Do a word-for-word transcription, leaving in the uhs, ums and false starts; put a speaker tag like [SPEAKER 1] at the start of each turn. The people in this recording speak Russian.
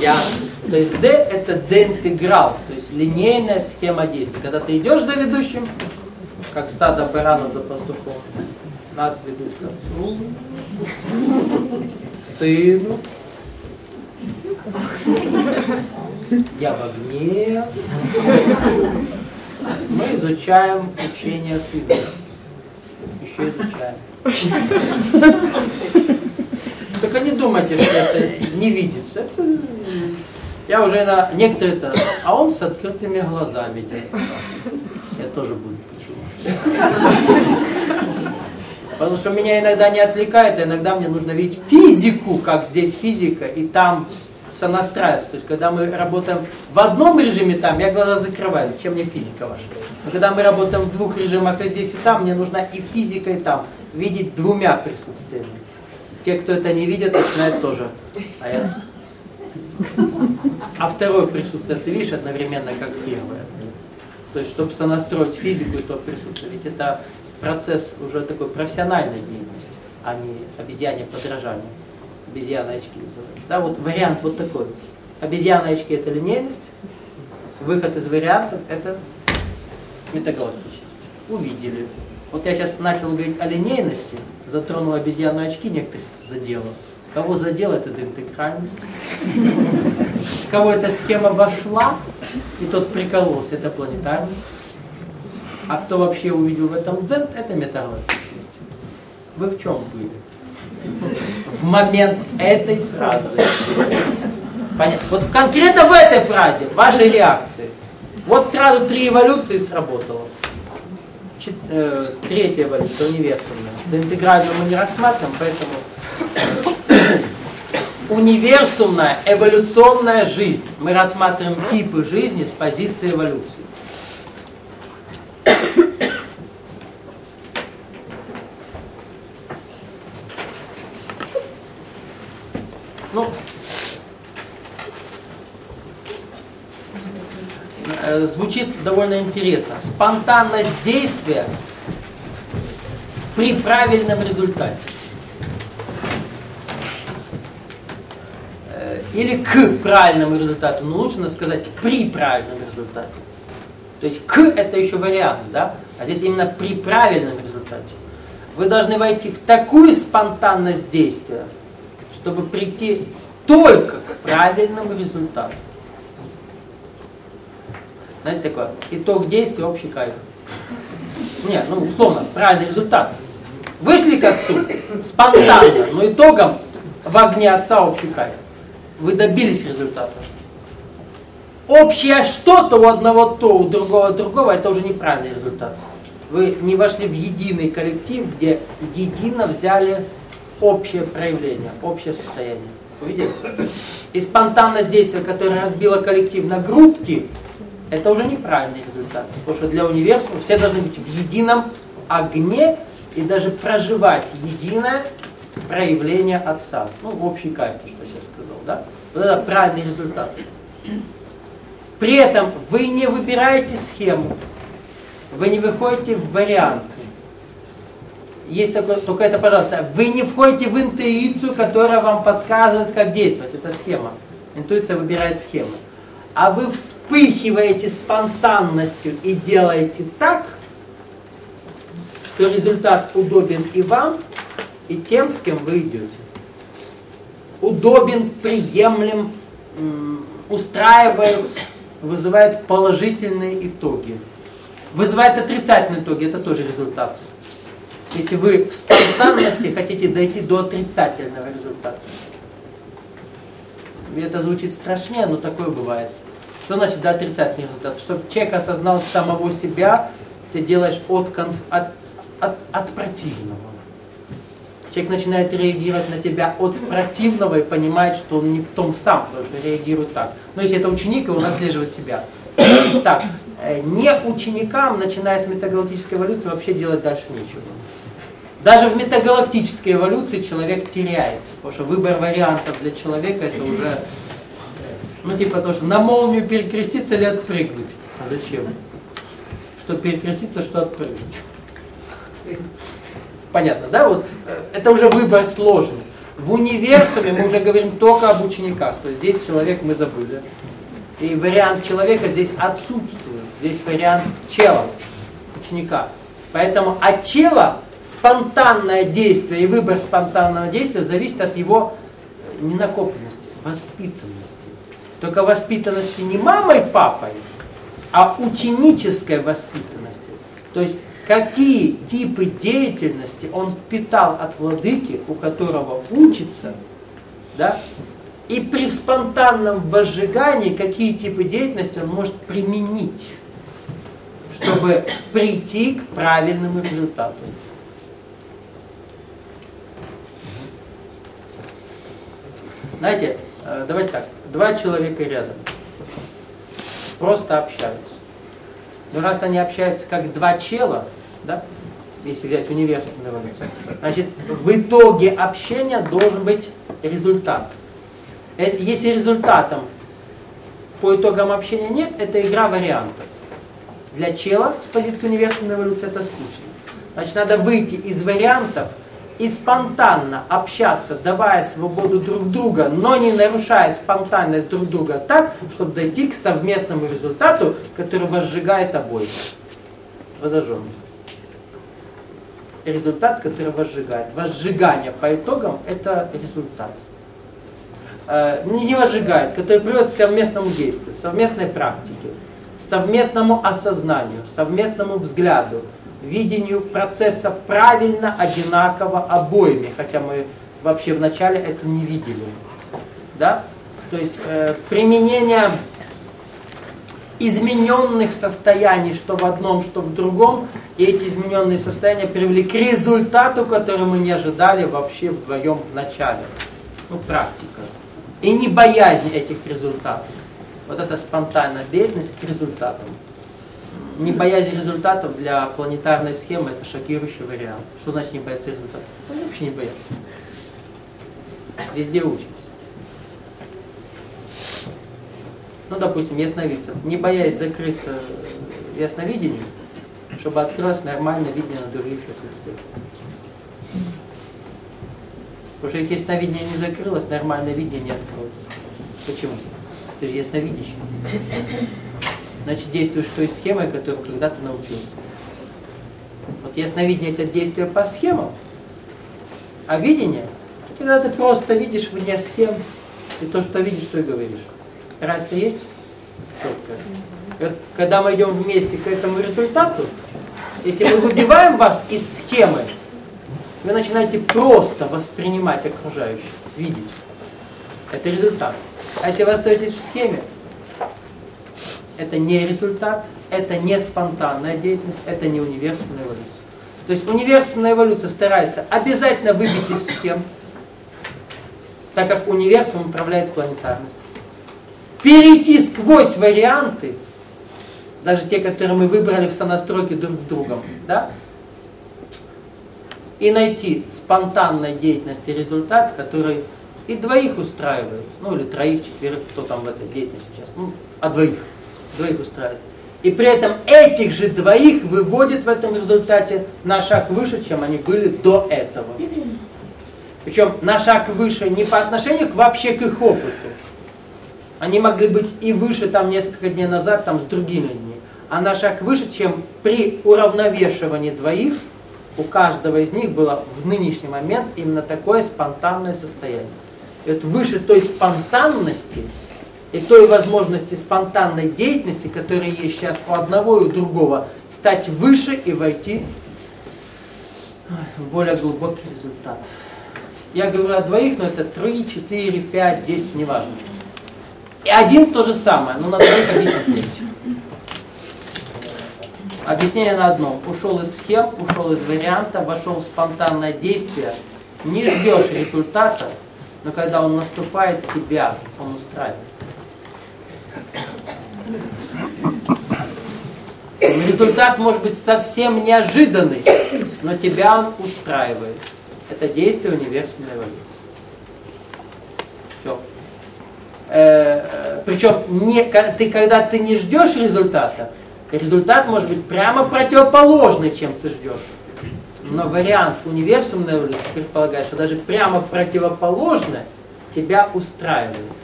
[SPEAKER 1] Я, то есть D это D-интеграл, то есть линейная схема действия. Когда ты идешь за ведущим, как стадо баранов за пастухом, нас ведут к отцу, к сыну, я в огне. Мы изучаем учение сына. Еще изучаем. Только не думайте, что это не видится. Это... Я уже на некоторые это, а он с открытыми глазами идет. Я тоже буду почему. Потому что меня иногда не отвлекает, а иногда мне нужно видеть физику, как здесь физика, и там сонастраиваться. То есть, когда мы работаем в одном режиме там, я глаза закрываю, чем мне физика ваша. Но когда мы работаем в двух режимах, и здесь, и там, мне нужна и физика, и там. Видеть двумя присутствиями. Те, кто это не видят, начинают тоже. А, я... а второе присутствие ты видишь одновременно, как первое. То есть, чтобы сонастроить физику и то присутствие. Ведь это процесс уже такой профессиональной деятельности, а не обезьянье подражание. Обезьяны очки называются. Да, вот вариант вот такой. Обезьяны очки это линейность, выход из вариантов это метагалактичность. Увидели. Вот я сейчас начал говорить о линейности, затронул обезьяну очки, некоторых задело. Кого задело, это интегральность. Кого эта схема вошла, и тот прикололся, это планетарность. А кто вообще увидел в этом дзен, это метагалактичность. Вы в чем были? В момент этой фразы. Понятно? Вот конкретно в этой фразе ваши реакции. Вот сразу три эволюции сработало. Чет, э, третья эволюция, универсальная. Интегральную мы не рассматриваем, поэтому универсальная эволюционная жизнь. Мы рассматриваем типы жизни с позиции эволюции. Ну, звучит довольно интересно. Спонтанность действия при правильном результате. Или к правильному результату. Но лучше надо сказать при правильном результате. То есть к это еще вариант, да? А здесь именно при правильном результате. Вы должны войти в такую спонтанность действия, чтобы прийти только к правильному результату. Знаете такое? Итог действия, общий кайф. Нет, ну условно, правильный результат. Вышли к отцу спонтанно, но итогом в огне отца общий кайф. Вы добились результата. Общее что-то у одного то, у другого другого, это уже неправильный результат. Вы не вошли в единый коллектив, где едино взяли общее проявление, общее состояние. Увидели? И спонтанность действия, которая разбила коллектив на группки, это уже неправильный результат. Потому что для универсума все должны быть в едином огне и даже проживать единое проявление Отца. Ну, в общий кайф, то, что я сейчас сказал, да? Вот это правильный результат. При этом вы не выбираете схему, вы не выходите в варианты. Есть такое, только это, пожалуйста, вы не входите в интуицию, которая вам подсказывает, как действовать. Это схема. Интуиция выбирает схему. А вы вспыхиваете спонтанностью и делаете так, что результат удобен и вам, и тем, с кем вы идете. Удобен, приемлем, устраивает, вызывает положительные итоги. Вызывает отрицательные итоги, это тоже результат. Если вы в спонтанности хотите дойти до отрицательного результата. Это звучит страшнее, но такое бывает. Что значит до отрицательного результата? Чтобы человек осознал самого себя, ты делаешь от, от, от, от противного. Человек начинает реагировать на тебя от противного и понимает, что он не в том сам, потому что реагирует так. Но если это ученик, его наслеживает себя. Так, не ученикам, начиная с метагалактической эволюции, вообще делать дальше нечего. Даже в метагалактической эволюции человек теряется, потому что выбор вариантов для человека это уже, ну типа то, что на молнию перекреститься или отпрыгнуть. А зачем? Что перекреститься, что отпрыгнуть. Понятно, да? Вот это уже выбор сложный. В универсуме мы уже говорим только об учениках. То есть здесь человек мы забыли. И вариант человека здесь отсутствует. Здесь вариант чела, ученика. Поэтому от чела спонтанное действие и выбор спонтанного действия зависит от его ненакопленности, воспитанности. Только воспитанности не мамой, папой, а ученической воспитанности. То есть какие типы деятельности он впитал от владыки, у которого учится, да? И при спонтанном возжигании какие типы деятельности он может применить, чтобы прийти к правильному результату. Знаете, давайте так, два человека рядом просто общаются. Но раз они общаются как два чела, да, если взять университетную эволюцию, значит, в итоге общения должен быть результат. Если результатом по итогам общения нет, это игра вариантов. Для чела с позиции университетной эволюции это скучно. Значит, надо выйти из вариантов и спонтанно общаться, давая свободу друг друга, но не нарушая спонтанность друг друга так, чтобы дойти к совместному результату, который возжигает обоих. Возжженность. Результат, который возжигает. Возжигание по итогам – это результат. Э, не возжигает, который приводит к совместному действию, совместной практике, совместному осознанию, совместному взгляду, видению процесса правильно, одинаково обоими, хотя мы вообще вначале это не видели. Да? То есть э, применение измененных состояний, что в одном, что в другом, и эти измененные состояния привели к результату, который мы не ожидали вообще вдвоем в начале. Ну, практика. И не боязнь этих результатов. Вот это спонтанная деятельность к результатам. Не боязнь результатов для планетарной схемы – это шокирующий вариант. Что значит не бояться результатов? Ну, вообще не бояться. Везде учимся. Ну, допустим, ясновидцам. Не боясь закрыться ясновидению, чтобы открылось нормальное видение на других присутствиях. Потому что если ясновидение не закрылось, нормальное видение не откроется. Почему? Ты же ясновидящий. Значит, действуешь той схемой, которую когда-то научился. Вот ясновидение – это действие по схемам, а видение – когда ты просто видишь вне схем, и то, что видишь, то и говоришь. Раз есть четко. Когда мы идем вместе к этому результату, если мы выбиваем вас из схемы, вы начинаете просто воспринимать окружающих, видеть. Это результат. А если вы остаетесь в схеме, это не результат, это не спонтанная деятельность, это не универсальная эволюция. То есть универсальная эволюция старается обязательно выбить из схем, так как универсум управляет планетарностью. Перейти сквозь варианты, даже те, которые мы выбрали в сонастройке друг с другом, да, и найти спонтанной деятельности результат, который и двоих устраивает, ну или троих, четверых, кто там в этой деятельности сейчас, ну, а двоих. Двоих устраивает. И при этом этих же двоих выводит в этом результате на шаг выше, чем они были до этого. Причем на шаг выше не по отношению к, вообще к их опыту. Они могли быть и выше там несколько дней назад там, с другими людьми. А на шаг выше, чем при уравновешивании двоих, у каждого из них было в нынешний момент именно такое спонтанное состояние. И вот выше той спонтанности и той возможности спонтанной деятельности, которая есть сейчас у одного и у другого, стать выше и войти в более глубокий результат. Я говорю о двоих, но это три, четыре, пять, десять, неважно. И один то же самое, но на двоих объяснить легче. Объяснение на одном. Ушел из схем, ушел из варианта, вошел в спонтанное действие. Не ждешь результата, но когда он наступает, тебя он устраивает. Результат может быть совсем неожиданный, но тебя он устраивает. Это действие универсальной эволюции. Все. Э, причем не, ты, когда ты не ждешь результата, результат может быть прямо противоположный, чем ты ждешь. Но вариант универсумной эволюции предполагает, что даже прямо противоположное тебя устраивает.